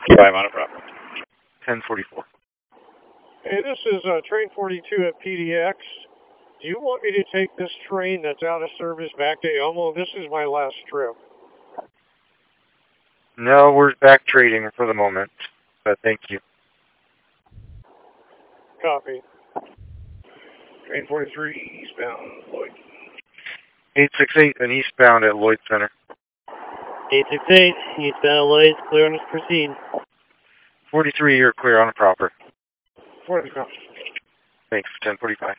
5 on a proper. 1044. Hey, this is train 42 at PDX. Do you want me to take this train that's out of service back to Elmo? This is my last trip. No, we're back trading for the moment, but thank you. Copy. Train 43, eastbound, Lloyd. 868 and eastbound at Lloyd Center. 868, eastbound Lloyd, clearance proceed. 43, you're clear on a proper. 40, Thanks, 1045.